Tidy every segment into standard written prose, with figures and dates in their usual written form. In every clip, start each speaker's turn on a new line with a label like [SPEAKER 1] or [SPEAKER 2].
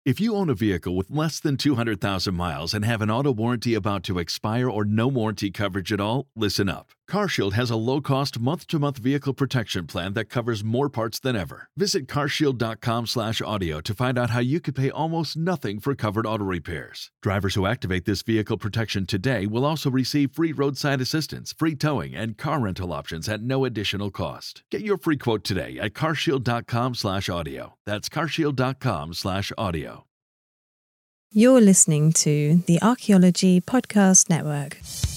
[SPEAKER 1] If you own a vehicle with less than 200,000 miles and have an auto warranty about to expire or no warranty coverage at all, listen up. CarShield has a low-cost month-to-month vehicle protection plan that covers more parts than ever. Visit carshield.com/audio to find out how you could pay almost nothing for covered auto repairs. Drivers who activate this vehicle protection today will also receive free roadside assistance, free towing, and car rental options at no additional cost. Get your free quote today at carshield.com/audio. That's carshield.com/audio.
[SPEAKER 2] You're listening to the Archaeology Podcast Network.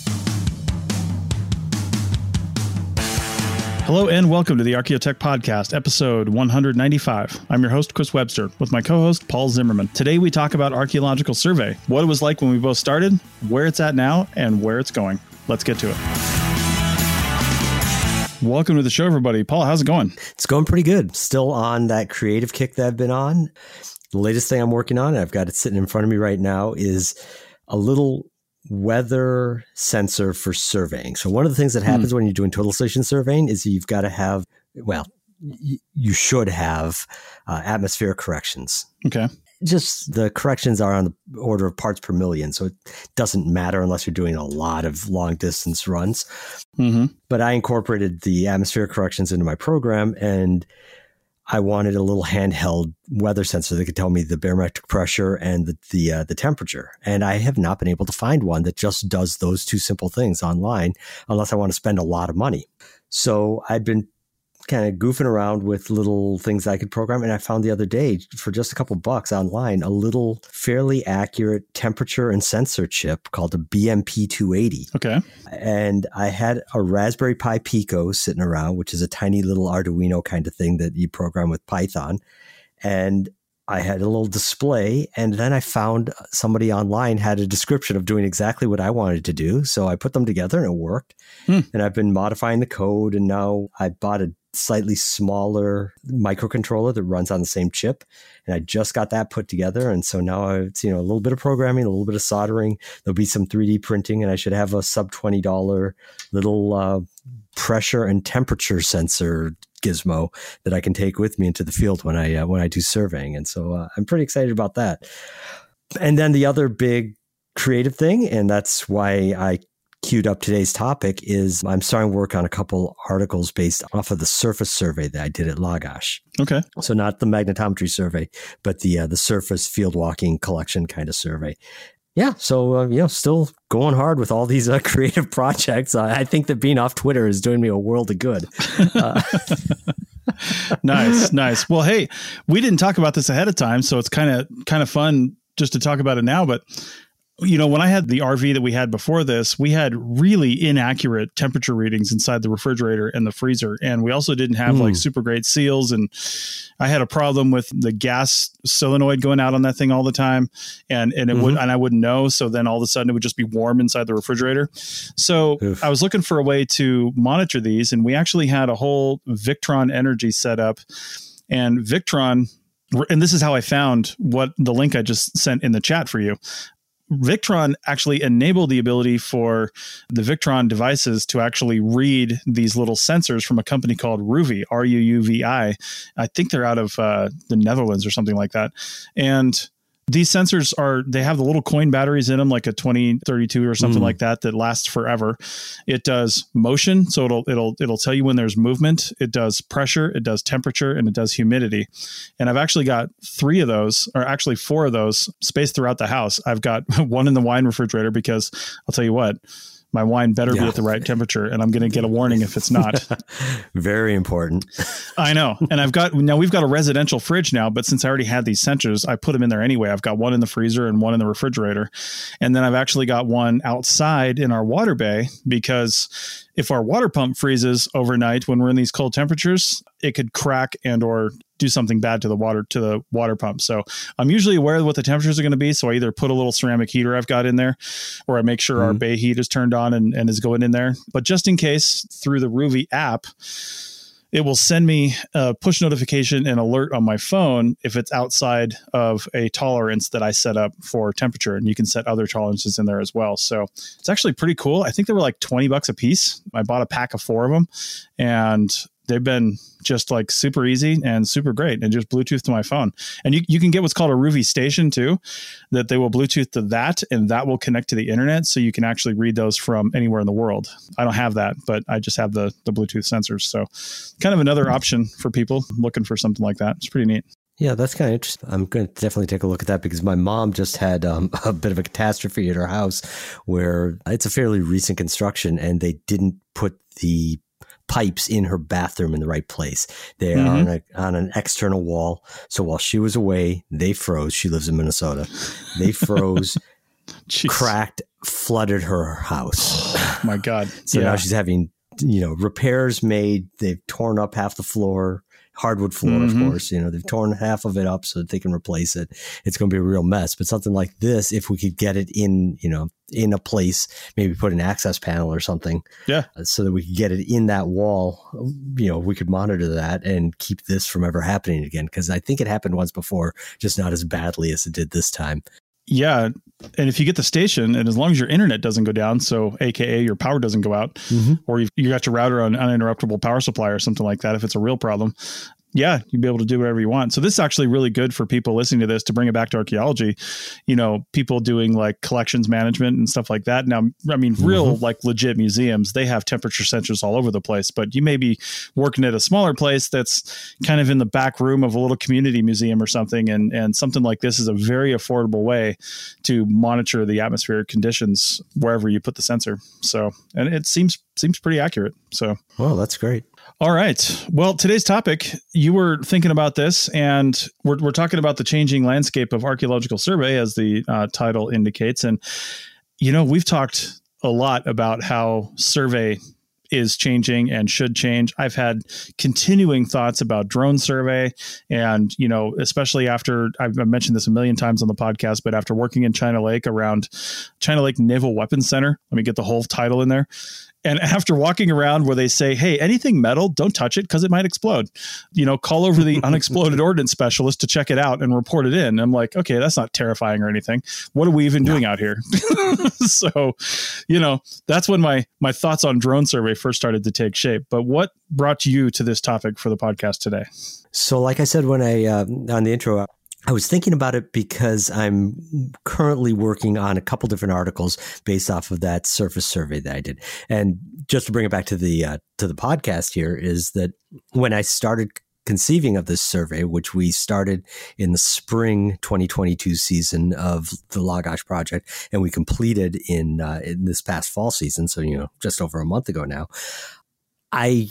[SPEAKER 3] Hello and welcome to the Archaeotech Podcast, episode 195. I'm your host, Chris Webster, with my co-host, Paul Zimmerman. Today we talk about archaeological survey, what it was like when we both started, where it's at now, and where it's going. Let's get to it. Welcome to the show, everybody. Paul, how's it going?
[SPEAKER 4] It's going pretty good. Still on that creative kick that I've been on. The latest thing I'm working on, I've got it sitting in front of me right now, is a little weather sensor for surveying. So one of the things that happens when you're doing total station surveying is you've got to have, well, you should have atmospheric corrections.
[SPEAKER 3] Okay.
[SPEAKER 4] Just the corrections are on the order of parts per million. So it doesn't matter unless you're doing a lot of long distance runs. Mm-hmm. But I incorporated the atmospheric corrections into my program, and I wanted a little handheld weather sensor that could tell me the barometric pressure and the temperature. And I have not been able to find one that just does those two simple things online unless I want to spend a lot of money. So I'd been kind of goofing around with little things I could program. And I found the other day, for just a couple bucks online, a little fairly accurate temperature and sensor chip called a BMP280.
[SPEAKER 3] Okay.
[SPEAKER 4] And I had a Raspberry Pi Pico sitting around, which is a tiny little Arduino kind of thing that you program with Python. And I had a little display, and then I found somebody online had a description of doing exactly what I wanted to do. So I put them together and it worked. And I've been modifying the code, and now I bought a slightly smaller microcontroller that runs on the same chip. And I just got that put together. And so now it's, a little bit of programming, a little bit of soldering. There'll be some 3D printing, and I should have a sub $20 little pressure and temperature sensor gizmo that I can take with me into the field when I do surveying. And so I'm pretty excited about that. And then the other big creative thing, and that's why I queued up today's topic, is I'm starting work on a couple articles based off of the surface survey that I did at Lagash. Okay. So not the magnetometry survey, but the surface field walking collection kind of survey. Yeah. So, still going hard with all these creative projects. I think that being off Twitter is doing me a world of good.
[SPEAKER 3] Nice. Well, hey, we didn't talk about this ahead of time, so it's kind of fun just to talk about it now. But when I had the RV that we had before this, we had really inaccurate temperature readings inside the refrigerator and the freezer. And we also didn't have like super great seals. And I had a problem with the gas solenoid going out on that thing all the time. And it would, and I wouldn't know. So then all of a sudden it would just be warm inside the refrigerator. So I was looking for a way to monitor these. And we actually had a whole Victron Energy set up. And Victron, and this is how I found what the link I just sent in the chat for you. Victron actually enabled the ability for the Victron devices to actually read these little sensors from a company called Ruuvi, R-U-U-V-I. I think they're out of the Netherlands or something like that. And these sensors they have the little coin batteries in them, like a 2032 or something like that lasts forever. It does motion. So it'll tell you when there's movement. It does pressure, it does temperature, and it does humidity. And I've actually got 3 of those, or actually 4 of those spaced throughout the house. I've got one in the wine refrigerator because I'll tell you what, my wine better be at the right temperature, and I'm going to get a warning if it's not.
[SPEAKER 4] Very important.
[SPEAKER 3] I know. And we've got a residential fridge now, but since I already had these sensors, I put them in there anyway. I've got one in the freezer and one in the refrigerator. And then I've actually got one outside in our water bay, because if our water pump freezes overnight when we're in these cold temperatures, it could crack and or do something bad to the water pump. So I'm usually aware of what the temperatures are going to be. So I either put a little ceramic heater I've got in there, or I make sure our bay heat is turned on and is going in there. But just in case, through the Ruuvi app, it will send me a push notification and alert on my phone if it's outside of a tolerance that I set up for temperature. And you can set other tolerances in there as well. So it's actually pretty cool. I think they were like $20 a piece. I bought a pack of 4 of them, and they've been just like super easy and super great, and just Bluetooth to my phone. And you can get what's called a Rouvy station too, that they will Bluetooth to that, and that will connect to the internet. So you can actually read those from anywhere in the world. I don't have that, but I just have the Bluetooth sensors. So kind of another option for people looking for something like that. It's pretty neat.
[SPEAKER 4] Yeah, that's kind of interesting. I'm going to definitely take a look at that because my mom just had a bit of a catastrophe at her house where it's a fairly recent construction and they didn't put the pipes in her bathroom in the right place. They are on an external wall. So while she was away, they froze. She lives in Minnesota. They froze, cracked, flooded her house.
[SPEAKER 3] Oh, my God.
[SPEAKER 4] So now she's having, repairs made. They've torn up half the floor. Hardwood floor, of course, they've torn half of it up so that they can replace it. It's going to be a real mess. But something like this, if we could get it in a place, maybe put an access panel or something, so that we could get it in that wall, we could monitor that and keep this from ever happening again. Because I think it happened once before, just not as badly as it did this time.
[SPEAKER 3] Yeah. And if you get the station, and as long as your internet doesn't go down, so AKA your power doesn't go out, or you got your router on uninterruptible power supply or something like that, if it's a real problem, you'd be able to do whatever you want. So this is actually really good for people listening to this, to bring it back to archaeology, people doing like collections management and stuff like that. Now, I mean, real like legit museums, they have temperature sensors all over the place, but you may be working at a smaller place that's kind of in the back room of a little community museum or something. And something like this is a very affordable way to monitor the atmospheric conditions wherever you put the sensor. So, and it seems pretty accurate. So,
[SPEAKER 4] well, that's great.
[SPEAKER 3] All right. Well, today's topic, you were thinking about this, and we're talking about the changing landscape of archaeological survey, as the title indicates. And, we've talked a lot about how survey is changing and should change. I've had continuing thoughts about drone survey, and, especially after, I've mentioned this a million times on the podcast, but after working in China Lake around China Lake Naval Weapons Center, let me get the whole title in there. And after walking around where they say, hey, anything metal, don't touch it because it might explode. Call over the unexploded ordnance specialist to check it out and report it in. I'm like, okay, that's not terrifying or anything. What are we even doing out here? So, that's when my thoughts on drone survey first started to take shape. But what brought you to this topic for the podcast today?
[SPEAKER 4] So like I said, when on the intro, I was thinking about it because I'm currently working on a couple different articles based off of that surface survey that I did. And just to bring it back to the podcast here, is that when I started conceiving of this survey, which we started in the spring 2022 season of the Lagash project, and we completed in this past fall season, so just over a month ago now, I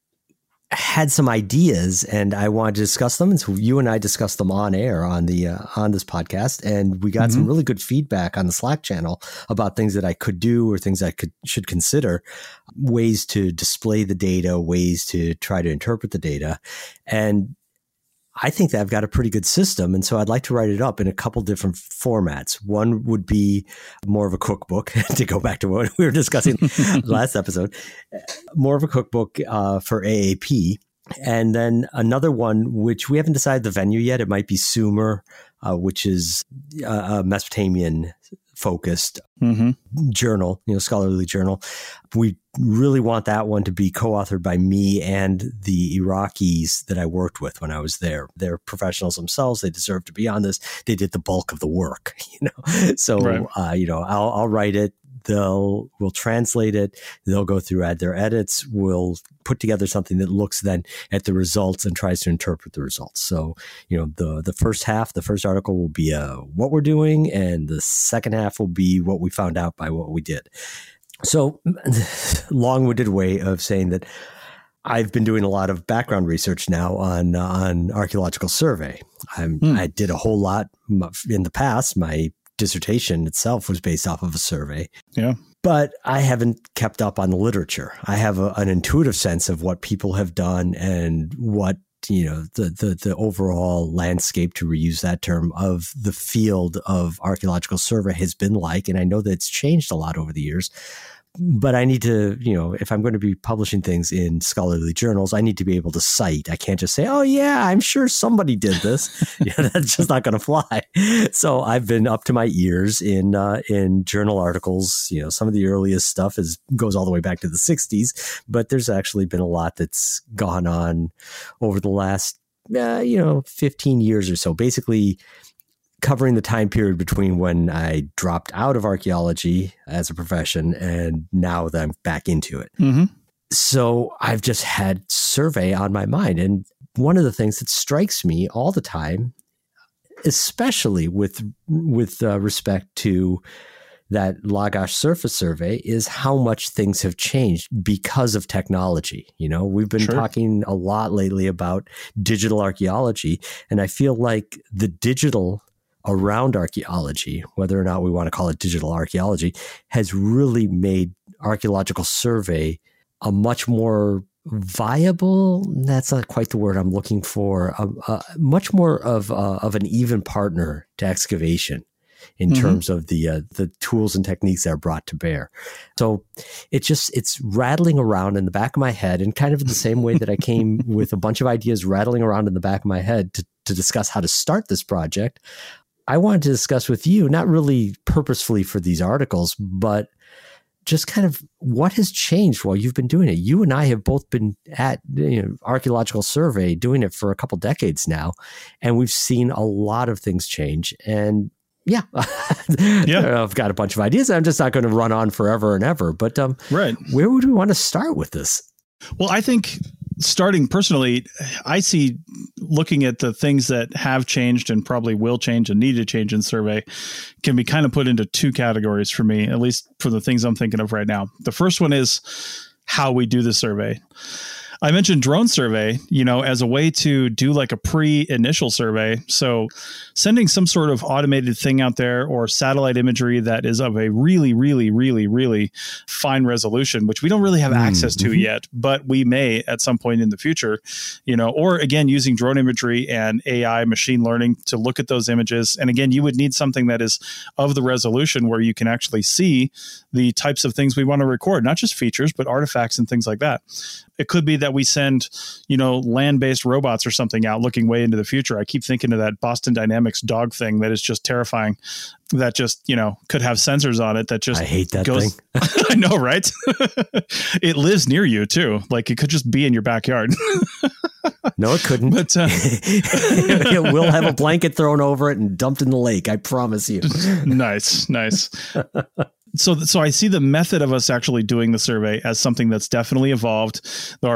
[SPEAKER 4] had some ideas and I wanted to discuss them. And so you and I discussed them on air on this podcast, and we got some really good feedback on the Slack channel about things that I could do or things I should consider, ways to display the data, ways to try to interpret the data. And I think that I've got a pretty good system. And so I'd like to write it up in a couple different formats. One would be more of a cookbook, to go back to what we were discussing last episode, more of a cookbook for AAP. And then another one, which we haven't decided the venue yet. It might be Sumer, which is a Mesopotamian focused journal, scholarly journal. We really want that one to be co-authored by me and the Iraqis that I worked with when I was there. They're professionals themselves. They deserve to be on this. They did the bulk of the work, So, right. I'll write it. We'll translate it. They'll go through, add their edits. We'll put together something that looks then at the results and tries to interpret the results. So, the first half, the first article will be what we're doing, and the second half will be what we found out by what we did. So, long-winded way of saying that I've been doing a lot of background research now on archaeological survey. I did a whole lot in the past. My dissertation itself was based off of a survey. Yeah. But I haven't kept up on the literature. I have an intuitive sense of what people have done and what, the overall landscape, to reuse that term, of the field of archaeological survey has been like. And I know that it's changed a lot over the years. But I need to, if I'm going to be publishing things in scholarly journals, I need to be able to cite. I can't just say, oh, yeah, I'm sure somebody did this. That's just not going to fly. So I've been up to my ears in journal articles. Some of the earliest stuff goes all the way back to the 60s, but there's actually been a lot that's gone on over the last, 15 years or so, basically covering the time period between when I dropped out of archaeology as a profession and now that I'm back into it.
[SPEAKER 3] Mm-hmm.
[SPEAKER 4] So I've just had survey on my mind. And one of the things that strikes me all the time, especially with respect to that Lagash surface survey, is how much things have changed because of technology. We've been talking a lot lately about digital archaeology, and I feel like the digital around archaeology, whether or not we want to call it digital archaeology, has really made archaeological survey a much more viable, that's not quite the word I'm looking for, much more of an even partner to excavation in terms of the tools and techniques that are brought to bear. So it's rattling around in the back of my head, and kind of in the same way that I came with a bunch of ideas rattling around in the back of my head to discuss how to start this project. I wanted to discuss with you, not really purposefully for these articles, but just kind of what has changed while you've been doing it. You and I have both been at archaeological survey, doing it for a couple decades now, and we've seen a lot of things change. And I've got a bunch of ideas. I'm just not going to run on forever and ever. But where would we want to start with this?
[SPEAKER 3] Well, I think starting personally, I see looking at the things that have changed and probably will change and need to change in survey can be kind of put into two categories for me, at least for the things I'm thinking of right now. The first one is how we do the survey. I mentioned drone survey, as a way to do like a pre-initial survey. So sending some sort of automated thing out there or satellite imagery that is of a really, really, really, really fine resolution, which we don't really have access to yet, but we may at some point in the future, or again, using drone imagery and AI machine learning to look at those images. And again, you would need something that is of the resolution where you can actually see the types of things we want to record, not just features, but artifacts and things like that. It could be that we send, land-based robots or something out looking way into the future. I keep thinking of that Boston Dynamics dog thing that is just terrifying, that just, could have sensors on it that just
[SPEAKER 4] I hate that thing.
[SPEAKER 3] I know, right? It lives near you too. Like it could just be in your backyard.
[SPEAKER 4] No, it couldn't.
[SPEAKER 3] But
[SPEAKER 4] it will have a blanket thrown over it and dumped in the lake. I promise you.
[SPEAKER 3] Nice. So I see the method of us actually doing the survey as something that's definitely evolved.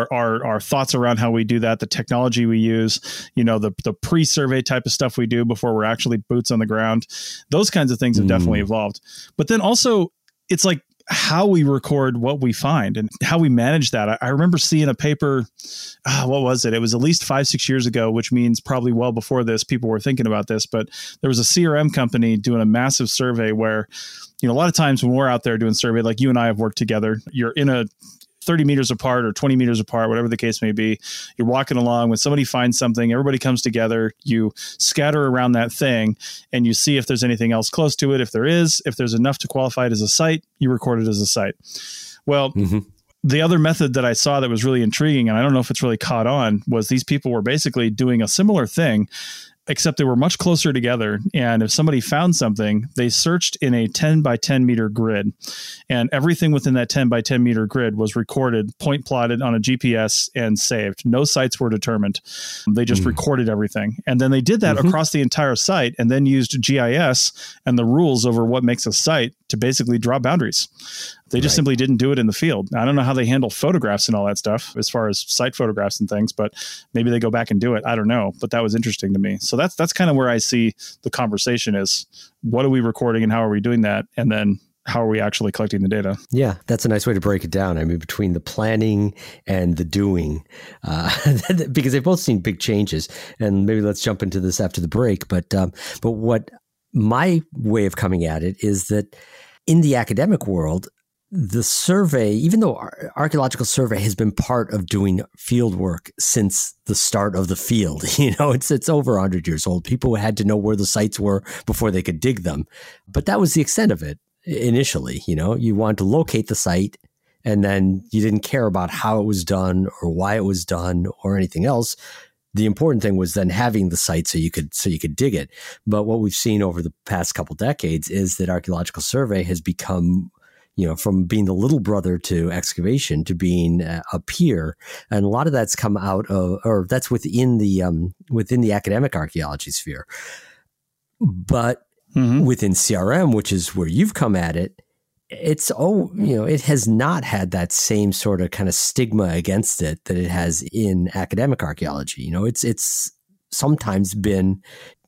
[SPEAKER 3] Our thoughts around how we do that, the technology we use, the pre-survey type of stuff we do before we're actually boots on the ground, those kinds of things have definitely evolved. But then also it's like how we record what we find and how we manage that. I remember seeing a paper, what was it? It was at least 5-6 years ago, which means probably well before this, people were thinking about this, but there was a CRM company doing a massive survey where, a lot of times when we're out there doing survey, like you and I have worked together, you're in a 30 meters apart or 20 meters apart, whatever the case may be. You're walking along, when somebody finds something, everybody comes together, you scatter around that thing and you see if there's anything else close to it. If there's enough to qualify it as a site, you record it as a site. Well, the other method that I saw that was really intriguing, and I don't know if it's really caught on, was these people were basically doing a similar thing, except they were much closer together. And if somebody found something, they searched in a 10 by 10 meter grid, and everything within that 10 by 10 meter grid was recorded, point plotted on a GPS and saved. No sites were determined. They just recorded everything. And then they did that across the entire site and then used GIS and the rules over what makes a site to basically draw boundaries. They just simply didn't do it in the field. I don't know how they handle photographs and all that stuff as far as site photographs and things, but maybe they go back and do it. I don't know, but that was interesting to me. So that's kind of where I see the conversation is, what are we recording and how are we doing that? And then how are we actually collecting the data? Yeah,
[SPEAKER 4] that's a nice way to break it down. I mean, between the planning and the doing, because they've both seen big changes. And maybe let's jump into this after the break. But what my way of coming at it is that in the academic world, the survey, even though archaeological survey has been part of doing field work since the start of the field, it's over 100 years old. People had to know where the sites were before they could dig them. But that was the extent of it. initially. You wanted to locate the site, and then you didn't care about how it was done or why it was done or anything else. The important thing was then having the site so you could dig it. But what we've seen over the past couple decades is that archaeological survey has become, from being the little brother to excavation to being a peer. And a lot of that's come out of, or that's within the academic archaeology sphere. But within CRM, which is where you've come at it, it has not had that same sort of kind of stigma against it that it has in academic archaeology. It's sometimes been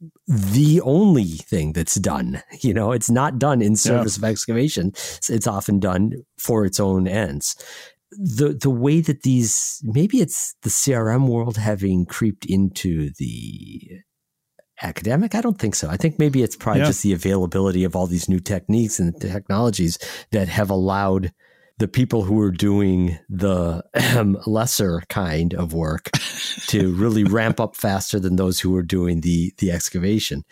[SPEAKER 4] the only thing that's done. It's not done in service of excavation. It's often done for its own ends. The way that maybe it's the CRM world having creeped into the academic? I don't think so. I think maybe it's probably just the availability of all these new techniques and technologies that have allowed the people who are doing the lesser kind of work to really ramp up faster than those who are doing the excavation.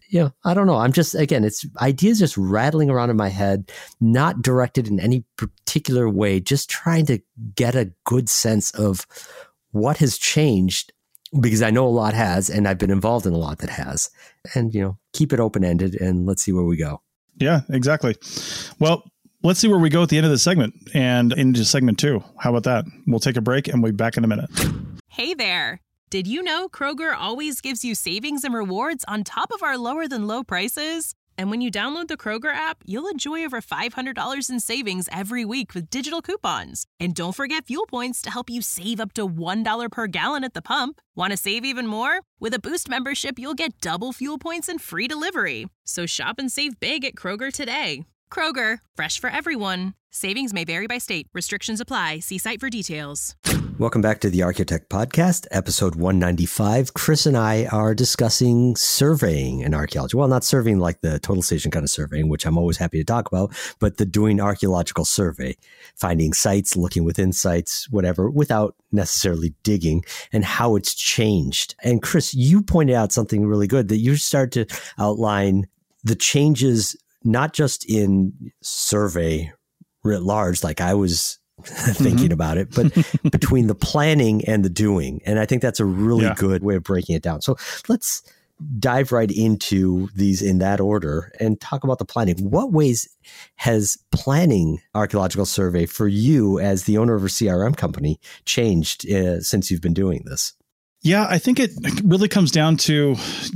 [SPEAKER 4] I don't know. I'm just, again, it's ideas just rattling around in my head, not directed in any particular way, just trying to get a good sense of what has changed, because I know a lot has, and I've been involved in a lot that has, and, keep it open-ended and let's see where we go. Yeah,
[SPEAKER 3] exactly. Well, let's see where we go at the end of the segment and into segment 2. How about that? We'll take a break and we'll be back in a minute.
[SPEAKER 5] Hey there. Did you know Kroger always gives you savings and rewards on top of our lower than low prices? And when you download the Kroger app, you'll enjoy over $500 in savings every week with digital coupons. And don't forget fuel points to help you save up to $1 per gallon at the pump. Want to save even more? With a Boost membership, you'll get double fuel points and free delivery. So shop and save big at Kroger today. Kroger, fresh for everyone. Savings may vary by state. Restrictions apply. See site for details.
[SPEAKER 4] Welcome back to the Archaeotech Podcast, episode 195. Chris and I are discussing surveying in archaeology. Well, not surveying like the total station kind of surveying, which I'm always happy to talk about, but the doing archaeological survey, finding sites, looking within sites, whatever, without necessarily digging, and how it's changed. And Chris, you pointed out something really good, that you started to outline the changes, not just in survey writ large, like I was thinking about it, but between the planning and the doing. And I think that's a really good way of breaking it down. So let's dive right into these in that order and talk about the planning. What ways has planning archaeological survey for you as the owner of a CRM company changed since you've been doing this?
[SPEAKER 3] Yeah, I think it really comes down to,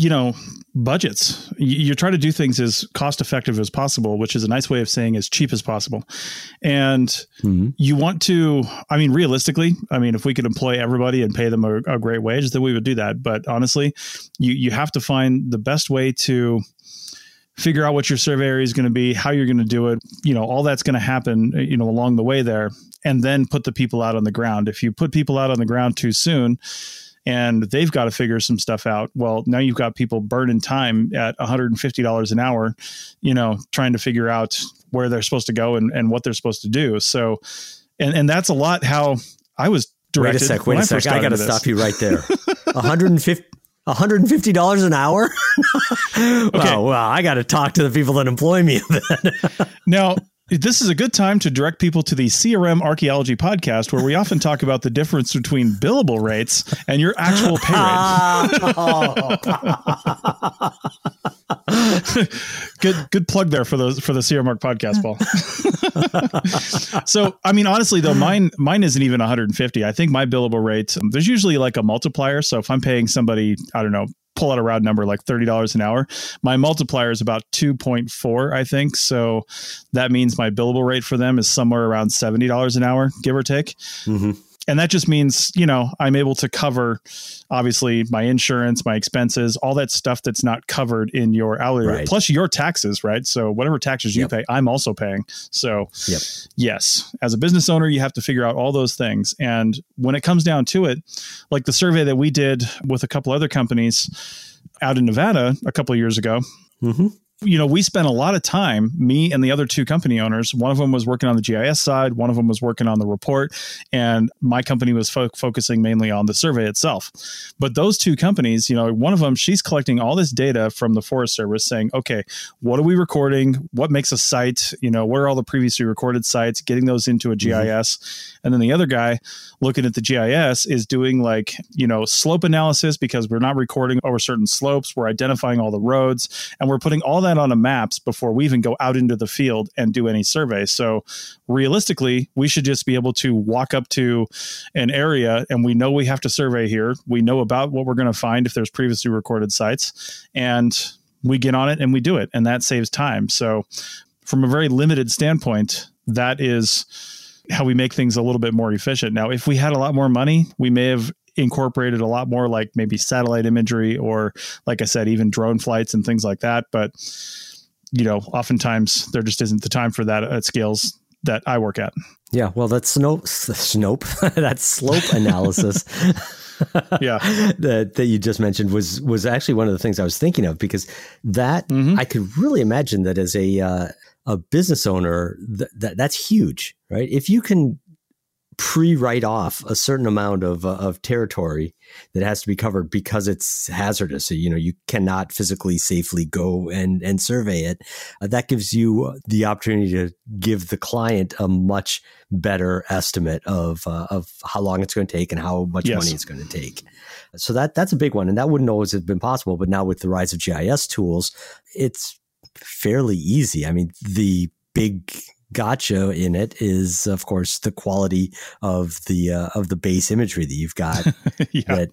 [SPEAKER 3] budgets. You try to do things as cost effective as possible, which is a nice way of saying as cheap as possible. And you want to, realistically, if we could employ everybody and pay them a great wage, then we would do that. But honestly, you have to find the best way to figure out what your survey area is going to be, how you're going to do it, all that's going to happen, along the way there, and then put the people out on the ground. If you put people out on the ground too soon, and they've got to figure some stuff out, well, now you've got people burning time at $150 an hour, trying to figure out where they're supposed to go and what they're supposed to do. So, and that's a lot how I was directed.
[SPEAKER 4] Wait a sec. I got to stop you right there. $150 an hour? Okay. Well, I got to talk to the people that employ me.
[SPEAKER 3] Now, this is a good time to direct people to the CRM Archaeology Podcast, where we often talk about the difference between billable rates and your actual pay rate. Good plug there for the CRM Arc Podcast, Paul. So, honestly, though, mine isn't even 150. I think my billable rate, there's usually like a multiplier. So if I'm paying somebody, I don't know, pull out a round number like $30 an hour, my multiplier is about 2.4, I think. So that means my billable rate for them is somewhere around $70 an hour, give or take. Mm-hmm. And that just means, I'm able to cover, obviously, my insurance, my expenses, all that stuff that's not covered in your hourly rate, plus your taxes, right? So whatever taxes you pay, I'm also paying. So yes, as a business owner, you have to figure out all those things. And when it comes down to it, like the survey that we did with a couple other companies out in Nevada a couple of years ago, we spent a lot of time, me and the other two company owners, one of them was working on the GIS side, one of them was working on the report, and my company was focusing mainly on the survey itself. But those two companies, one of them, she's collecting all this data from the Forest Service saying, okay, what are we recording? What makes a site? What are all the previously recorded sites? Getting those into a GIS. And then the other guy looking at the GIS is doing slope analysis, because we're not recording over certain slopes. We're identifying all the roads, and we're putting all that on a maps before we even go out into the field and do any survey. So realistically, we should just be able to walk up to an area and we know we have to survey here. We know about what we're going to find if there's previously recorded sites, and we get on it and we do it. And that saves time. So from a very limited standpoint, that is how we make things a little bit more efficient. Now, if we had a lot more money, we may have incorporated a lot more, like maybe satellite imagery, or like I said, even drone flights and things like that. But, oftentimes there just isn't the time for that at scales that I work at.
[SPEAKER 4] Yeah. Well, that's that slope analysis that you just mentioned was actually one of the things I was thinking of, because that I could really imagine that as a business owner, that's huge, right? If you can pre-write off a certain amount of territory that has to be covered because it's hazardous, so you cannot physically safely go and survey it, that gives you the opportunity to give the client a much better estimate of how long it's going to take and how much money it's going to take. So that's a big one, and that wouldn't always have been possible. But now with the rise of GIS tools, it's fairly easy. I mean, the big gotcha in it is, of course, the quality of the base imagery that you've got. That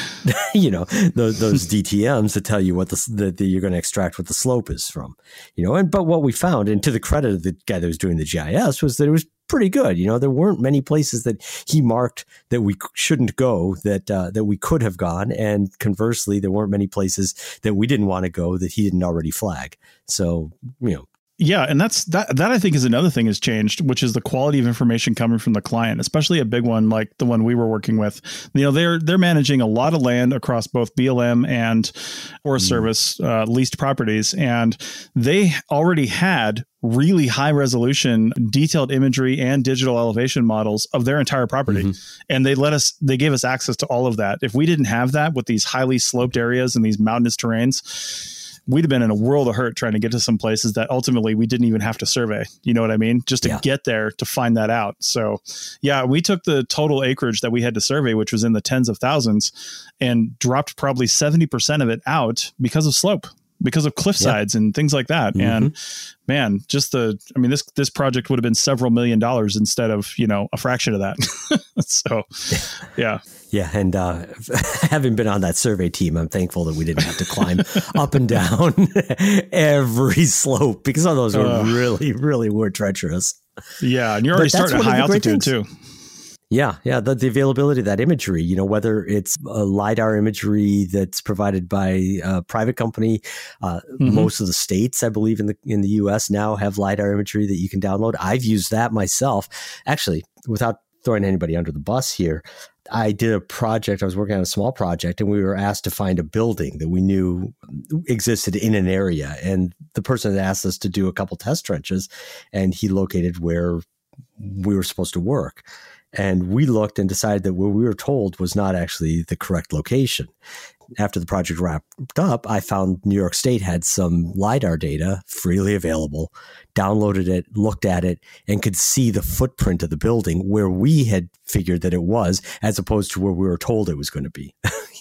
[SPEAKER 4] those DTMs that tell you what that you're going to extract what the slope is from. But what we found, and to the credit of the guy that was doing the GIS, was that it was pretty good. There weren't many places that he marked that we shouldn't go that we could have gone, and conversely, there weren't many places that we didn't want to go that he didn't already flag. So
[SPEAKER 3] Yeah, and that I think is another thing has changed, which is the quality of information coming from the client, especially a big one like the one we were working with. They're managing a lot of land across both BLM and Forest Service leased properties, and they already had really high resolution, detailed imagery and digital elevation models of their entire property. And they gave us access to all of that. If we didn't have that with these highly sloped areas and these mountainous terrains, we'd have been in a world of hurt trying to get to some places that ultimately we didn't even have to survey. You know what I mean? Just to get there to find that out. So yeah, we took the total acreage that we had to survey, which was in the tens of thousands, and dropped probably 70% of it out because of slope, because of cliff sides and things like that. And man, this project would have been several $1 million instead of, a fraction of that. So yeah.
[SPEAKER 4] Yeah. And having been on that survey team, I'm thankful that we didn't have to climb up and down every slope, because some of those were really were treacherous.
[SPEAKER 3] Yeah. And you're already starting at high altitude too.
[SPEAKER 4] Yeah. The availability of that imagery, whether it's LiDAR imagery that's provided by a private company, most of the states, I believe, in the US now have LiDAR imagery that you can download. I've used that myself. Actually, without throwing anybody under the bus here, I did a project. I was working on a small project, and we were asked to find a building that we knew existed in an area. And the person had asked us to do a couple test trenches, and he located where we were supposed to work. And we looked and decided that what we were told was not actually the correct location. After the project wrapped up, I found New York State had some LiDAR data freely available, downloaded it, looked at it, and could see the footprint of the building where we had figured that it was, as opposed to where we were told it was going to be,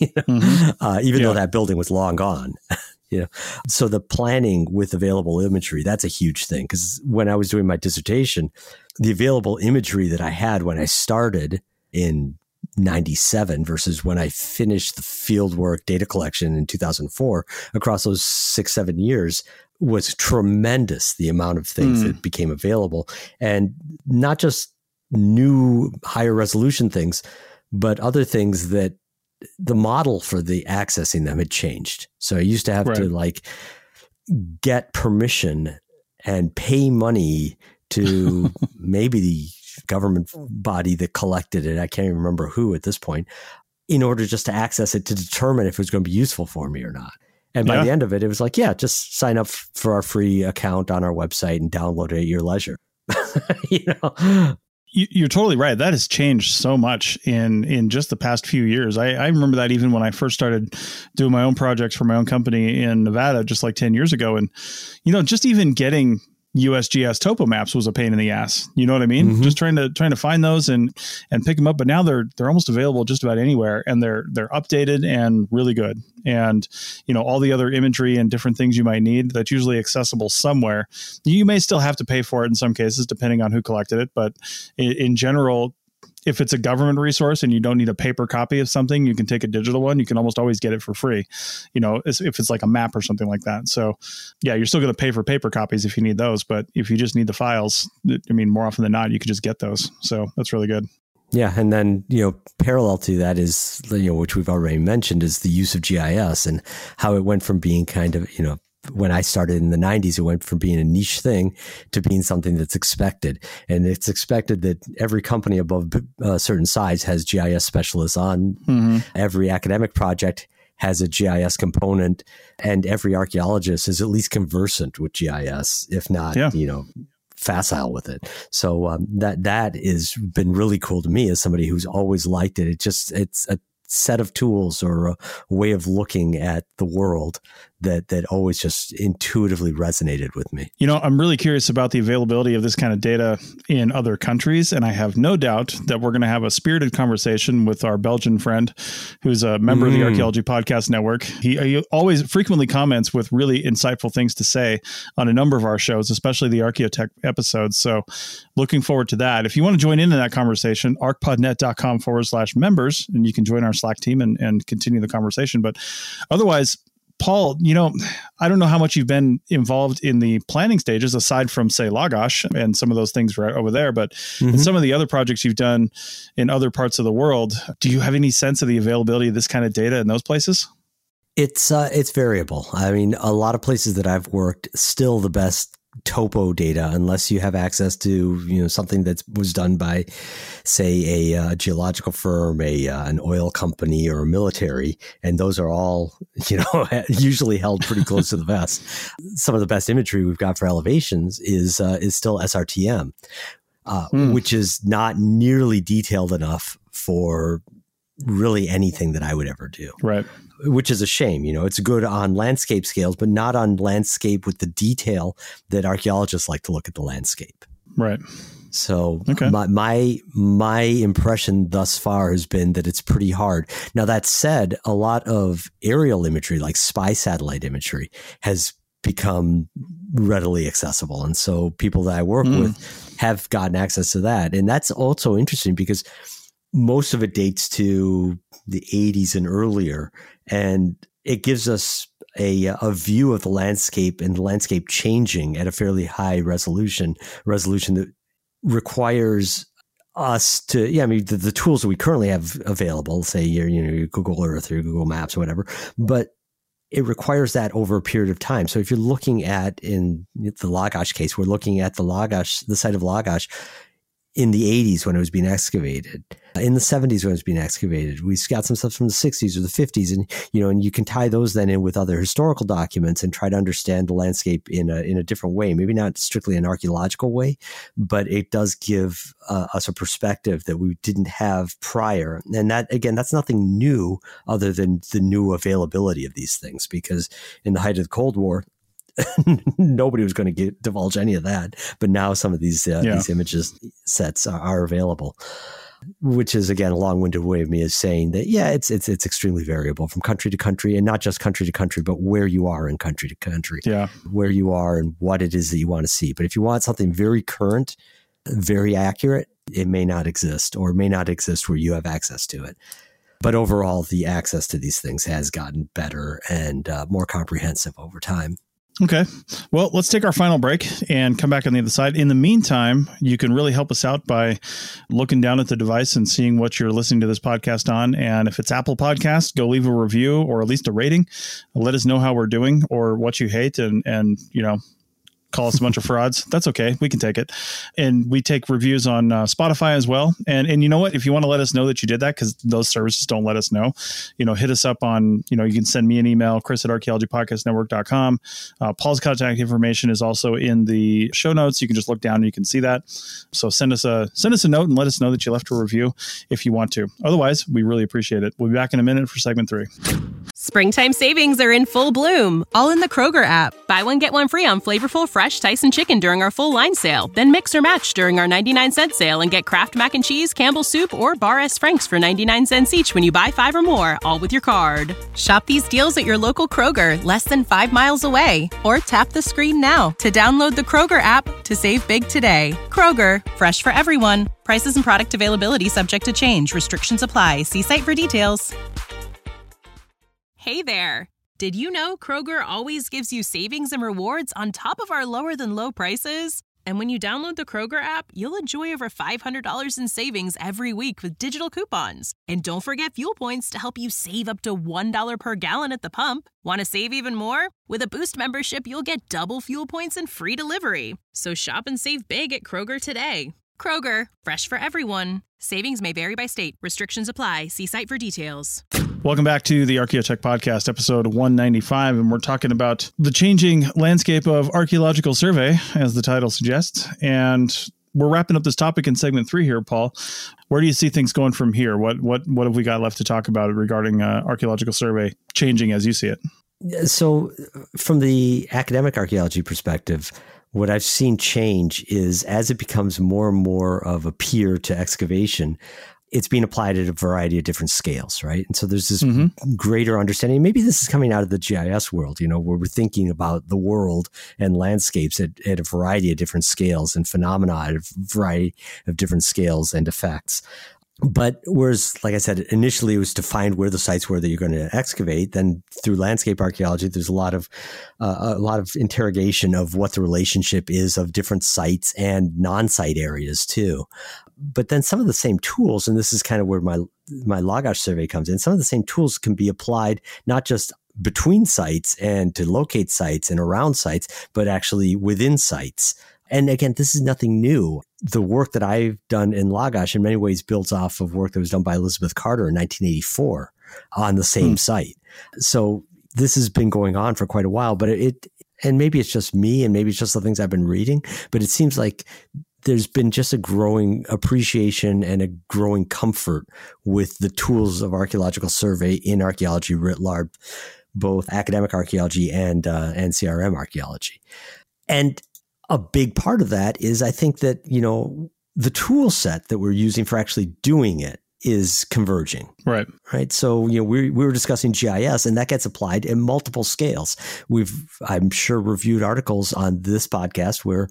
[SPEAKER 4] even though that building was long gone. So the planning with available imagery, that's a huge thing. Because when I was doing my dissertation, the available imagery that I had when I started in 97 versus when I finished the fieldwork data collection in 2004, across those 6-7 years, was tremendous. The amount of things that became available, and not just new higher resolution things, but other things that the model for the accessing them had changed. So I used to have to get permission and pay money to maybe the government body that collected it. I can't even remember who at this point, in order just to access it to determine if it was going to be useful for me or not. And by the end of it, it was like, yeah, just sign up for our free account on our website and download it at your leisure.
[SPEAKER 3] You're totally right. That has changed so much in just the past few years. I remember that even when I first started doing my own projects for my own company in Nevada, just like 10 years ago. And, just even getting USGS topo maps was a pain in the ass. You know what I mean? Mm-hmm. Just trying to find those and pick them up. But now they're almost available just about anywhere, and they're updated and really good. And, all the other imagery and different things you might need, that's usually accessible somewhere. You may still have to pay for it in some cases, depending on who collected it. But in general, if it's a government resource and you don't need a paper copy of something, you can take a digital one. You can almost always get it for free, if it's like a map or something like that. So yeah, you're still going to pay for paper copies if you need those. But if you just need the files, more often than not, you can just get those. So that's really good.
[SPEAKER 4] Yeah. And then, parallel to that is, which we've already mentioned, is the use of GIS and how it went from being kind of, when I started in the 90s, it went from being a niche thing to being something that's expected. And it's expected that every company above a certain size has GIS specialists on. Mm-hmm. Every academic project has a GIS component, and every archaeologist is at least conversant with GIS, if not, facile with it. So that has been really cool to me as somebody who's always liked it. It's a set of tools or a way of looking at the world that always just intuitively resonated with me.
[SPEAKER 3] I'm really curious about the availability of this kind of data in other countries. And I have no doubt that we're going to have a spirited conversation with our Belgian friend, who's a member of the Archaeology Podcast Network. He always frequently comments with really insightful things to say on a number of our shows, especially the Archaeotech episodes. So looking forward to that. If you want to join in that conversation, arcpodnet.com/members, and you can join our Slack team and continue the conversation. But otherwise, Paul, I don't know how much you've been involved in the planning stages, aside from, say, Lagash and some of those things right over there. But in some of the other projects you've done in other parts of the world, do you have any sense of the availability of this kind of data in those places?
[SPEAKER 4] It's variable. I mean, a lot of places that I've worked, still the best topo data, unless you have access to something that was done by, say, a geological firm, an oil company, or a military, and those are all usually held pretty close to the vest. Some of the best imagery we've got for elevations is still SRTM, which is not nearly detailed enough for really anything that I would ever do.
[SPEAKER 3] Right.
[SPEAKER 4] Which is a shame. It's good on landscape scales, but not on landscape with the detail that archaeologists like to look at the landscape.
[SPEAKER 3] Right.
[SPEAKER 4] So my impression thus far has been that it's pretty hard. Now, that said, a lot of aerial imagery, like spy satellite imagery, has become readily accessible. And so people that I work with have gotten access to that. And that's also interesting because most of it dates to the 80s and earlier, and it gives us a view of the landscape and the landscape changing at a fairly high resolution that requires us to, the tools that we currently have available, say your Google Earth or your Google Maps or whatever, but it requires that over a period of time. So if you're looking at, in the Lagash case, we're looking at the site of Lagash in the 80s when it was being excavated, in the 70s when it was being excavated. We got some stuff from the 60s or the 50s, and and you can tie those then in with other historical documents and try to understand the landscape in a different way. Maybe not strictly an archaeological way, but it does give us a perspective that we didn't have prior. And that, again, that's nothing new other than the new availability of these things, because in the height of the Cold War, nobody was going to divulge any of that. But now some of these images sets are available, which is, again, a long-winded way of me is saying that, it's extremely variable from country to country, and not just country to country, but where you are in country to country, where you are and what it is that you want to see. But if you want something very current, very accurate, it may not exist, or may not exist where you have access to it. But overall, the access to these things has gotten better and more comprehensive over time.
[SPEAKER 3] Okay. Well, let's take our final break and come back on the other side. In the meantime, you can really help us out by looking down at the device and seeing what you're listening to this podcast on. And if it's Apple Podcasts, go leave a review or at least a rating. Let us know how we're doing or what you hate, and call us a bunch of frauds. That's okay. We can take it. And we take reviews on Spotify as well. And you know what? If you want to let us know that you did that, because those services don't let us know, hit us up on, you can send me an email, Chris@archaeologypodcastnetwork.com. Paul's contact information is also in the show notes. You can just look down and you can see that. So send us a note and let us know that you left a review if you want to. Otherwise, we really appreciate it. We'll be back in a minute for segment 3.
[SPEAKER 5] Springtime savings are in full bloom, all in the Kroger app. Buy one, get one free on flavorful, fresh Tyson chicken during our full line sale. Then mix or match during our 99-cent sale and get Kraft Mac and Cheese, Campbell's Soup, or Bar S. Frank's for 99 cents each when you buy 5 or more, all with your card. Shop these deals at your local Kroger, less than 5 miles away. Or tap the screen now to download the Kroger app to save big today. Kroger, fresh for everyone. Prices and product availability subject to change. Restrictions apply. See site for details. Hey there. Did you know Kroger always gives you savings and rewards on top of our lower than low prices? And when you download the Kroger app, you'll enjoy over $500 in savings every week with digital coupons. And don't forget fuel points to help you save up to $1 per gallon at the pump. Want to save even more? With a Boost membership, you'll get double fuel points and free delivery. So shop and save big at Kroger today. Kroger, fresh for everyone. Savings may vary by state. Restrictions apply. See site for details.
[SPEAKER 3] Welcome back to the Archaeotech Podcast, episode 195, and we're talking about the changing landscape of archaeological survey, as the title suggests. And we're wrapping up this topic in segment 3 here, Paul. Where do you see things going from here? What have we got left to talk about regarding archaeological survey changing as you see it?
[SPEAKER 4] So from the academic archaeology perspective, what I've seen change is as it becomes more and more of a peer to excavation, it's being applied at a variety of different scales, right? And so there's this greater understanding. Maybe this is coming out of the GIS world, where we're thinking about the world and landscapes at a variety of different scales and phenomena at a variety of different scales and effects. But whereas, like I said, initially it was to find where the sites were that you're going to excavate. Then through landscape archaeology, there's a lot of interrogation of what the relationship is of different sites and non-site areas too. But then some of the same tools, and this is kind of where my Lagash survey comes in, some of the same tools can be applied not just between sites and to locate sites and around sites, but actually within sites. And again, this is nothing new. The work that I've done in Lagash in many ways builds off of work that was done by Elizabeth Carter in 1984 on the same site. So this has been going on for quite a while, but and maybe it's just me and maybe it's just the things I've been reading, but it seems like there's been just a growing appreciation and a growing comfort with the tools of archaeological survey in archaeology writ large, both academic archaeology and CRM archaeology. And a big part of that is I think that, the tool set that we're using for actually doing it is converging. Right. So, we were discussing GIS and that gets applied in multiple scales. I'm sure, reviewed articles on this podcast where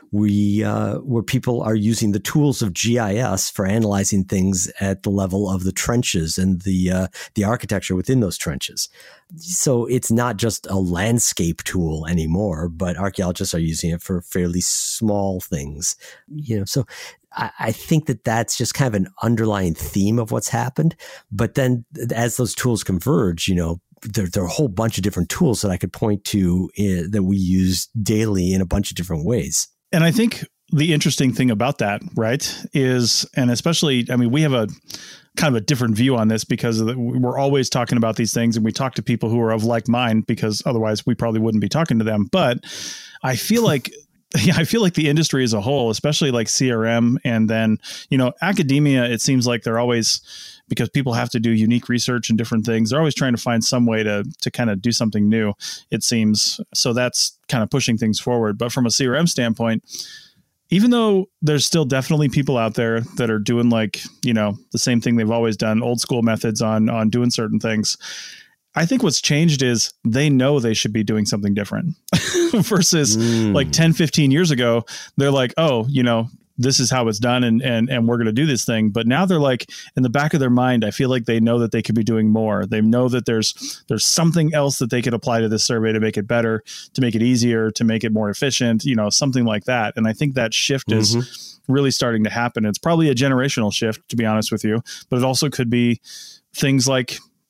[SPEAKER 4] where people are using the tools of GIS for analyzing things at the level of the trenches and the architecture within those trenches. So it's not just a landscape tool anymore, but archaeologists are using it for fairly small things, so I think that that's just kind of an underlying theme of what's happened. But then as those tools converge, there are a whole bunch of different tools that I could point to that we use daily in a bunch of different ways.
[SPEAKER 3] And I think the interesting thing about that, right, is, and especially, we have a kind of a different view on this because we're always talking about these things and we talk to people who are of like mind because otherwise we probably wouldn't be talking to them. But I feel like the industry as a whole, especially like CRM and then, academia, it seems like they're always, because people have to do unique research and different things, they're always trying to find some way to kind of do something new, it seems. So that's kind of pushing things forward. But from a CRM standpoint, even though there's still definitely people out there that are doing the same thing they've always done, old school methods on doing certain things, I think what's changed is they know they should be doing something different versus like 10, 15 years ago, they're like, oh, this is how it's done and we're going to do this thing. But now they're like in the back of their mind, I feel like they know that they could be doing more. They know that there's something else that they could apply to this survey to make it better, to make it easier, to make it more efficient, something like that. And I think that shift is really starting to happen. It's probably a generational shift, to be honest with you, but it also could be things like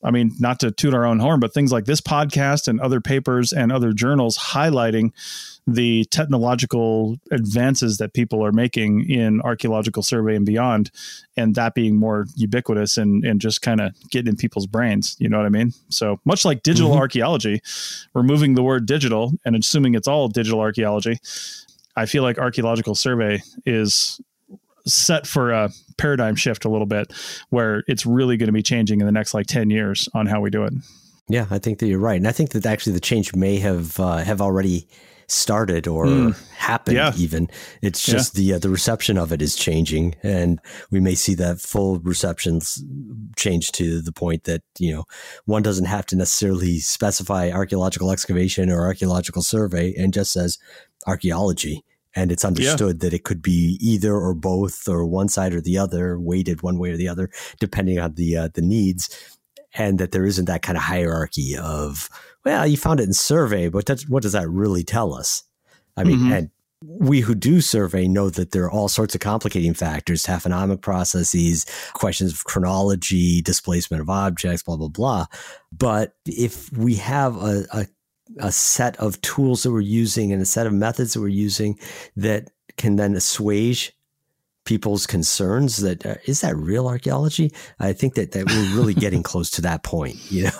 [SPEAKER 3] I mean, not to toot our own horn, but things like this podcast and other papers and other journals highlighting the technological advances that people are making in archaeological survey and beyond, and that being more ubiquitous and just kind of getting in people's brains. You know what I mean? So much like digital archaeology, removing the word digital and assuming it's all digital archaeology, I feel like archaeological survey is set for a paradigm shift a little bit, where it's really going to be changing in the next 10 years on how we do it.
[SPEAKER 4] Yeah, I think that you're right. And I think that actually the change may have already started or happened even. It's just the reception of it is changing, and we may see that full receptions change to the point that, one doesn't have to necessarily specify archaeological excavation or archaeological survey and just says archaeology. And it's understood that it could be either or both or one side or the other, weighted one way or the other, depending on the needs. And that there isn't that kind of hierarchy of, well, you found it in survey, but what does that really tell us? I mean, and we who do survey know that there are all sorts of complicating factors, taphonomic processes, questions of chronology, displacement of objects, blah, blah, blah. But if we have a set of tools that we're using and a set of methods that we're using that can then assuage people's concerns, that is that real archaeology? I think that we're really getting close to that point,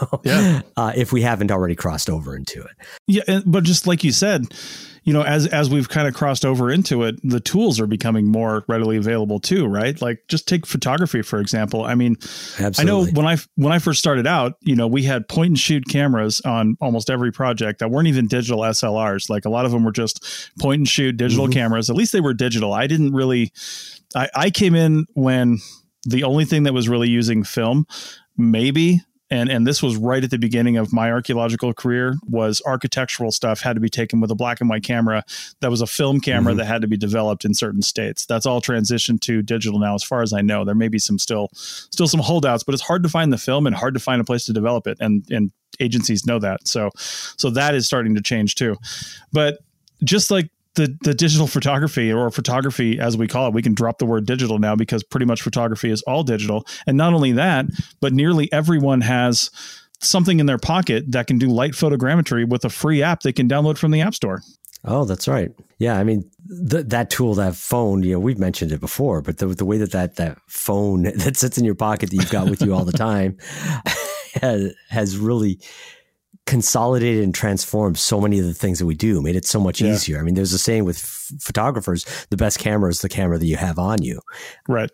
[SPEAKER 4] if we haven't already crossed over into it.
[SPEAKER 3] Yeah, but just like you said, as we've kind of crossed over into it, the tools are becoming more readily available too, right? Like just take photography, for example. I mean, absolutely. I know when I first started out, we had point and shoot cameras on almost every project that weren't even digital SLRs. Like a lot of them were just point and shoot digital cameras. At least they were digital. I didn't really, I came in when the only thing that was really using film, maybe, and this was right at the beginning of my archaeological career, was architectural stuff had to be taken with a black and white camera. That was a film camera that had to be developed in certain states. That's all transitioned to digital now, as far as I know. There may be some still some holdouts, but it's hard to find the film and hard to find a place to develop it. And agencies know that. So that is starting to change too. But just like the digital photography, or photography as we call it, we can drop the word digital now because pretty much photography is all digital. And not only that, but nearly everyone has something in their pocket that can do light photogrammetry with a free app they can download from the App Store.
[SPEAKER 4] Oh, that's right. Yeah. I mean, that tool, that phone, we've mentioned it before, but the way that phone that sits in your pocket that you've got with you all the time has really consolidated and transformed so many of the things that we do, made it so much easier. I mean, there's a saying with photographers, the best camera is the camera that you have on you.
[SPEAKER 3] Right.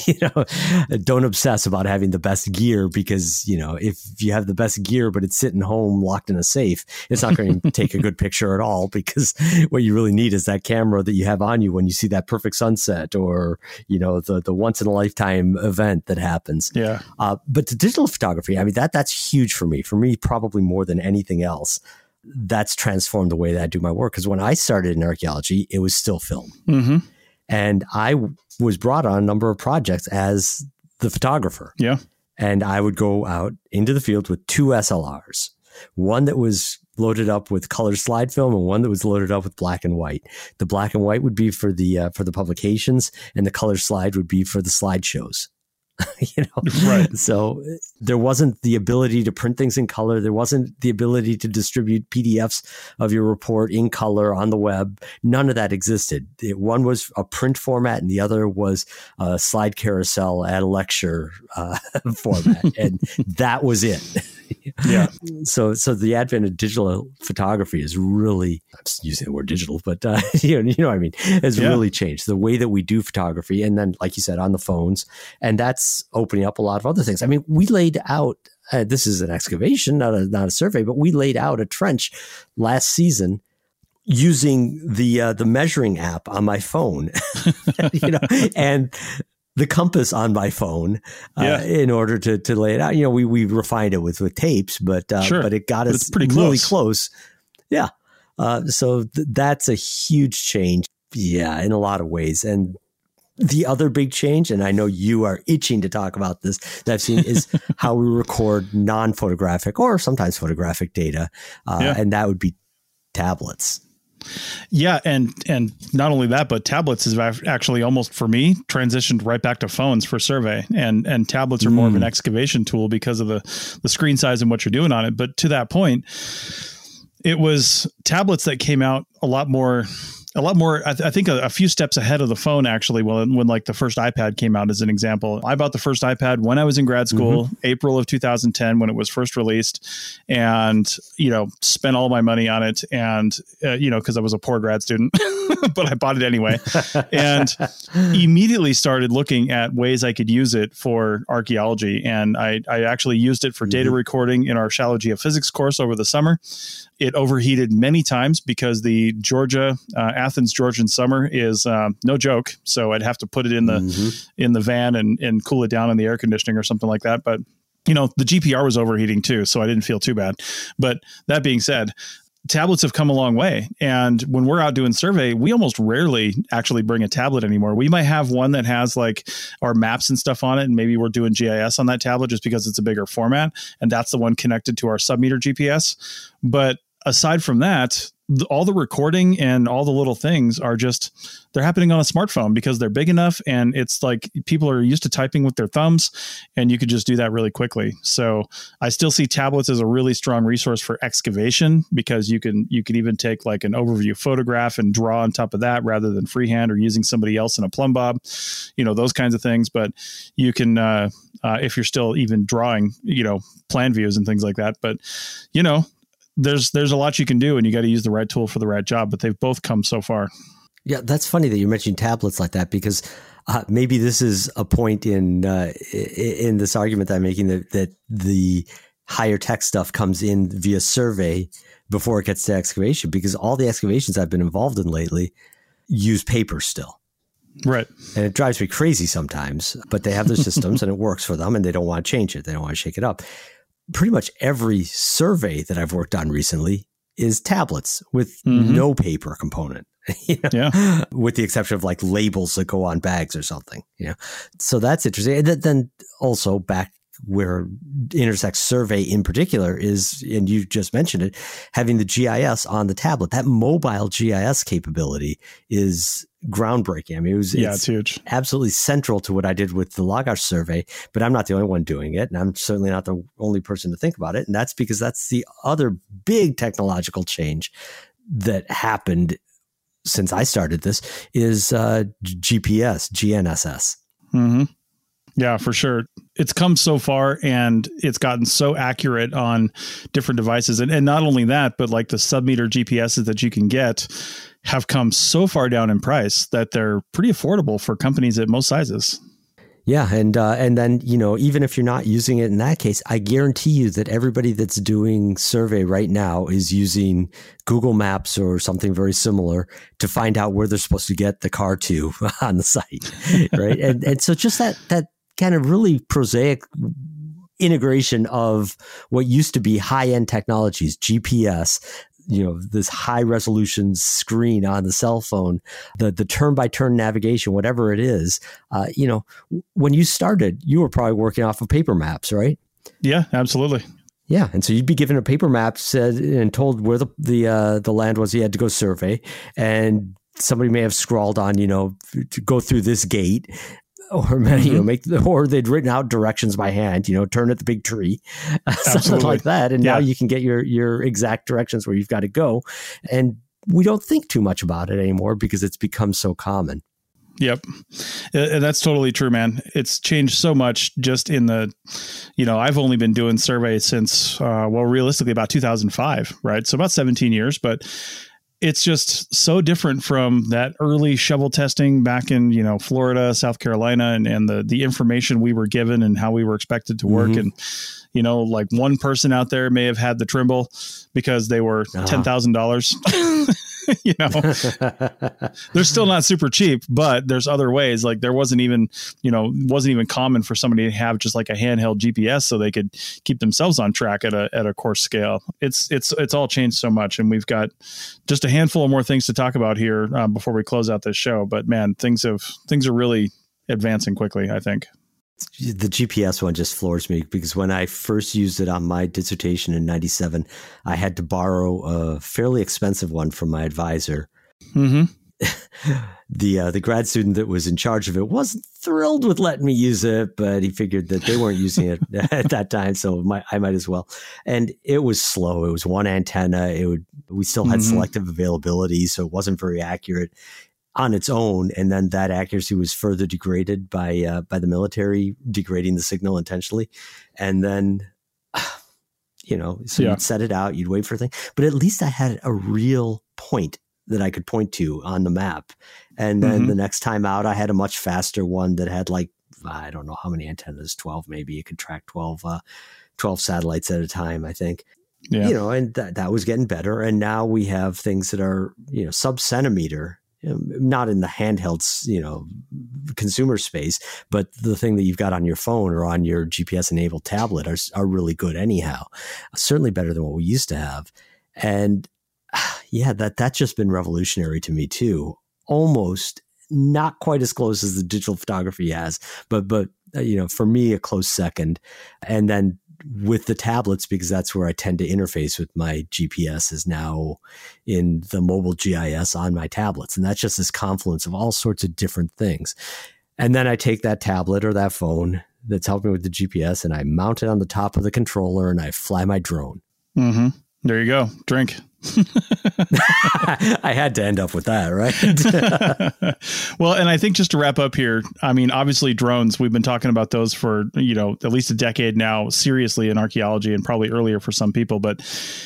[SPEAKER 4] Don't obsess about having the best gear, because, if you have the best gear, but it's sitting home locked in a safe, it's not going to take a good picture at all, because what you really need is that camera that you have on you when you see that perfect sunset or, the once in a lifetime event that happens.
[SPEAKER 3] Yeah.
[SPEAKER 4] But the digital photography, I mean, that's huge for me probably more than anything else. That's transformed the way that I do my work. Because when I started in archaeology, it was still film. And I was brought on a number of projects as the photographer.
[SPEAKER 3] Yeah.
[SPEAKER 4] And I would go out into the field with two SLRs, one that was loaded up with color slide film and one that was loaded up with black and white. The black and white would be for the publications, and the color slide would be for the slideshows.
[SPEAKER 3] Right.
[SPEAKER 4] So there wasn't the ability to print things in color. There wasn't the ability to distribute PDFs of your report in color on the web. None of that existed. One was a print format and the other was a slide carousel at a lecture format. And that was it.
[SPEAKER 3] Yeah.
[SPEAKER 4] So the advent of digital photography is really, I'm just using the word digital, but you know what I mean, has really changed the way that we do photography. And then, like you said, on the phones, and that's opening up a lot of other things. I mean, we laid out, this is an excavation, not a survey, but we laid out a trench last season using the measuring app on my phone, and the compass on my phone in order to lay it out. We refined it with tapes, but it got us really close. Yeah. So that's a huge change. Yeah, in a lot of ways. And the other big change, and I know you are itching to talk about this, that I've seen is how we record non-photographic or sometimes photographic data. And that would be tablets.
[SPEAKER 3] Yeah. And not only that, but tablets is actually almost, for me, transitioned right back to phones for survey, and tablets are more of an excavation tool because of the screen size and what you're doing on it. But to that point, it was tablets that came out a lot more, I think a few steps ahead of the phone, actually, when like the first iPad came out, as an example. I bought the first iPad when I was in grad school, April of 2010, when it was first released, and, spent all my money on it. And, because I was a poor grad student, but I bought it anyway, and immediately started looking at ways I could use it for archaeology. And I actually used it for data recording in our shallow geophysics course over the summer. It overheated many times because the Athens, Georgian summer is no joke. So I'd have to put it in the van and cool it down in the air conditioning or something like that. But, the GPR was overheating too, so I didn't feel too bad. But that being said, tablets have come a long way. And when we're out doing survey, we almost rarely actually bring a tablet anymore. We might have one that has like our maps and stuff on it, and maybe we're doing GIS on that tablet just because it's a bigger format, and that's the one connected to our submeter GPS. But aside from that, all the recording and all the little things they're happening on a smartphone because they're big enough, and it's like people are used to typing with their thumbs, and you could just do that really quickly. So I still see tablets as a really strong resource for excavation, because you can even take like an overview photograph and draw on top of that rather than freehand or using somebody else in a plumb bob, those kinds of things. But you can, if you're still even drawing, plan views and things like that. But, there's a lot you can do, and you got to use the right tool for the right job, but they've both come so far.
[SPEAKER 4] Yeah, that's funny that you mentioned tablets like that, because maybe this is a point in this argument that I'm making, that the higher tech stuff comes in via survey before it gets to excavation, because all the excavations I've been involved in lately use paper still.
[SPEAKER 3] Right.
[SPEAKER 4] And it drives me crazy sometimes, but they have their systems and it works for them, and they don't want to change it. They don't want to shake it up. Pretty much every survey that I've worked on recently is tablets with no paper component, with the exception of like labels that go on bags or something, So that's interesting. And then also back where intersects survey in particular is, and you just mentioned it, having the GIS on the tablet. That mobile GIS capability is groundbreaking. I mean, it's huge. Absolutely central to what I did with the Lagash survey, but I'm not the only one doing it, and I'm certainly not the only person to think about it. And that's because that's the other big technological change that happened since I started this is GPS, GNSS.
[SPEAKER 3] Mm-hmm. Yeah, for sure. It's come so far, and it's gotten so accurate on different devices. And not only that, but like the submeter GPSs that you can get have come so far down in price that they're pretty affordable for companies at most sizes.
[SPEAKER 4] Yeah. And then, even if you're not using it in that case, I guarantee you that everybody that's doing survey right now is using Google Maps or something very similar to find out where they're supposed to get the car to on the site. Right. and so just that kind of really prosaic integration of what used to be high-end technologies, GPS, this high resolution screen on the cell phone, the turn-by-turn navigation, whatever it is, when you started, you were probably working off of paper maps, right?
[SPEAKER 3] Yeah, absolutely.
[SPEAKER 4] Yeah. And so you'd be given a paper map and told where the land was you had to go survey. And somebody may have scrawled on, to go through this gate. Or or they'd written out directions by hand, turn at the big tree, something like that. And now you can get your exact directions where you've got to go. And we don't think too much about it anymore because it's become so common.
[SPEAKER 3] Yep. And that's totally true, man. It's changed so much just in I've only been doing surveys since, realistically about 2005, right? So about 17 years, but it's just so different from that early shovel testing back in, Florida, South Carolina, and the information we were given and how we were expected to work. And, like one person out there may have had the Trimble because they were $10,000. They're still not super cheap, but there's other ways. Like there wasn't even common for somebody to have just like a handheld GPS so they could keep themselves on track at a course scale. It's all changed so much, and we've got just a handful of more things to talk about here before we close out this show. But man, things are really advancing quickly, I think.
[SPEAKER 4] The GPS one just floors me because when I first used it on my dissertation in 97, I had to borrow a fairly expensive one from my advisor.
[SPEAKER 3] Mm-hmm.
[SPEAKER 4] The grad student that was in charge of it wasn't thrilled with letting me use it, but he figured that they weren't using it at that time, so I might as well. And it was slow. It was one antenna. We still had selective availability, so it wasn't very accurate on its own. And then that accuracy was further degraded by the military degrading the signal intentionally. And then, you'd set it out, you'd wait for a thing, but at least I had a real point that I could point to on the map. And then the next time out, I had a much faster one that had I don't know how many antennas, 12 maybe. It could track 12 satellites at a time, I think.
[SPEAKER 3] Yeah.
[SPEAKER 4] And that was getting better. And now we have things that are, sub-centimeter, not in the handhelds, consumer space, but the thing that you've got on your phone or on your GPS-enabled tablet are really good anyhow. Certainly better than what we used to have. And yeah, that's just been revolutionary to me too. Almost not quite as close as the digital photography has, but for me, a close second. And then with the tablets, because that's where I tend to interface with my GPS, is now in the mobile GIS on my tablets. And that's just this confluence of all sorts of different things. And then I take that tablet or that phone that's helping with the GPS and I mount it on the top of the controller and I fly my drone.
[SPEAKER 3] Mm-hmm. There you go. Drink.
[SPEAKER 4] I had to end up with that, right?
[SPEAKER 3] Well, and I think just to wrap up here, I mean, obviously drones, we've been talking about those for, at least a decade now, seriously in archaeology and probably earlier for some people, but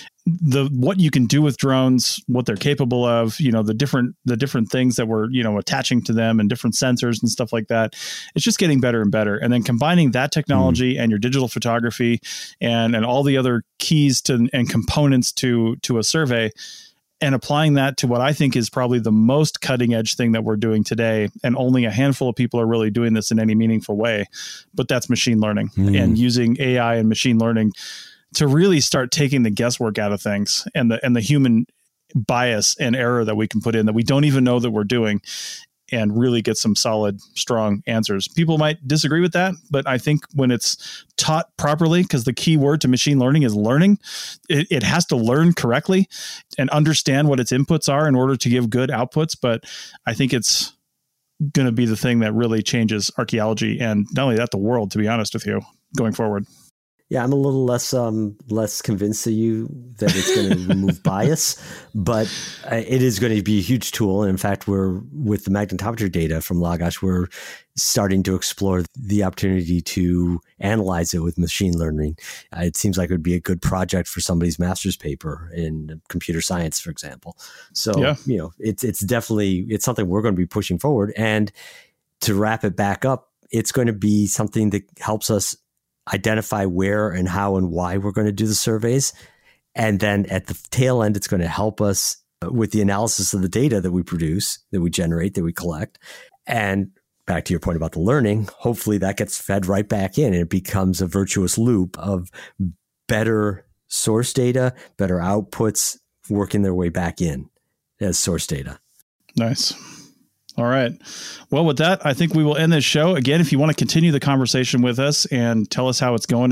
[SPEAKER 3] what you can do with drones, what they're capable of, the different things that we're, attaching to them and different sensors and stuff like that. It's just getting better and better. And then combining that technology and your digital photography and all the other keys to and components to a survey and applying that to what I think is probably the most cutting edge thing that we're doing today. And only a handful of people are really doing this in any meaningful way, but that's machine learning and using AI and machine learning to really start taking the guesswork out of things and the human bias and error that we can put in that we don't even know that we're doing and really get some solid, strong answers. People might disagree with that, but I think when it's taught properly, because the key word to machine learning is learning, it has to learn correctly and understand what its inputs are in order to give good outputs. But I think it's going to be the thing that really changes archaeology and not only that, the world, to be honest with you, going forward.
[SPEAKER 4] Yeah, I'm a little less convinced of you that it's going to remove bias, but it is going to be a huge tool. And in fact, with the magnetometry data from Lagash, we're starting to explore the opportunity to analyze it with machine learning. It seems like it would be a good project for somebody's master's paper in computer science, for example. So, it's definitely, it's something we're going to be pushing forward. And to wrap it back up, it's going to be something that helps us identify where and how and why we're going to do the surveys. And then at the tail end, it's going to help us with the analysis of the data that we produce, that we generate, that we collect. And back to your point about the learning, hopefully that gets fed right back in and it becomes a virtuous loop of better source data, better outputs working their way back in as source data.
[SPEAKER 3] Nice. All right. Well, with that, I think we will end this show. Again, if you want to continue the conversation with us and tell us how it's going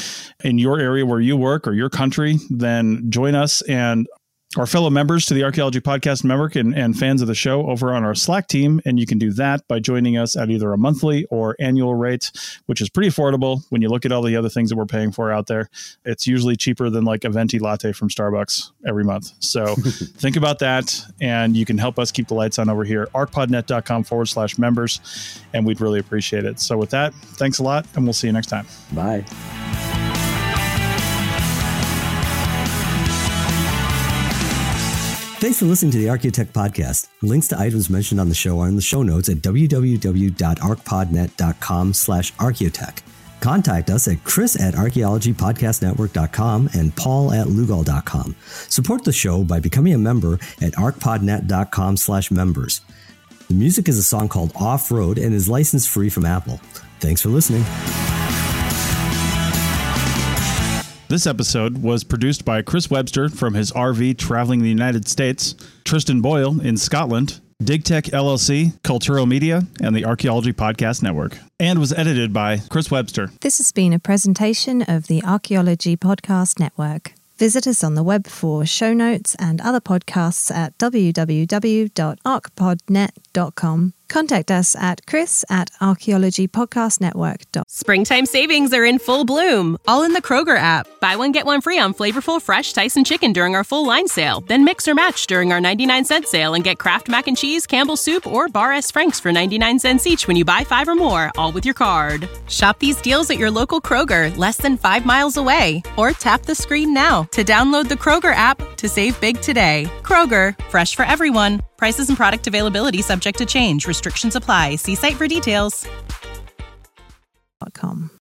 [SPEAKER 3] in your area where you work or your country, then join us and our fellow members to the Archaeology Podcast Network and fans of the show over on our Slack team. And you can do that by joining us at either a monthly or annual rate, which is pretty affordable when you look at all the other things that we're paying for out there. It's usually cheaper than like a venti latte from Starbucks every month. So think about that. And you can help us keep the lights on over here, arcpodnet.com/members. And we'd really appreciate it. So with that, thanks a lot. And we'll see you next time.
[SPEAKER 4] Bye. Thanks for listening to the Archaeotech Podcast. Links to items mentioned on the show are in the show notes at www.arcpodnet.com/archaeotech. Contact us at chris@archaeologypodcastnetwork.com and paul@lugal.com. Support the show by becoming a member at arcpodnet.com/members. The music is a song called Off Road and is license free from Apple. Thanks for listening.
[SPEAKER 3] This episode was produced by Chris Webster from his RV traveling the United States, Tristan Boyle in Scotland, DigTech LLC, Cultural Media, and the Archaeology Podcast Network. And was edited by Chris Webster.
[SPEAKER 2] This has been a presentation of the Archaeology Podcast Network. Visit us on the web for show notes and other podcasts at www.archpodnet.com. Contact us at chris@archaeologypodcastnetwork.com.
[SPEAKER 5] Springtime savings are in full bloom, all in the Kroger app. Buy one, get one free on flavorful, fresh Tyson chicken during our full line sale. Then mix or match during our 99-cent sale and get Kraft Mac and Cheese, Campbell's Soup, or Bar S. Frank's for 99 cents each when you buy 5 or more, all with your card. Shop these deals at your local Kroger, less than 5 miles away. Or tap the screen now to download the Kroger app to save big today. Kroger, fresh for everyone. Prices and product availability subject to change. Restrictions apply. See site for details.
[SPEAKER 2] .com.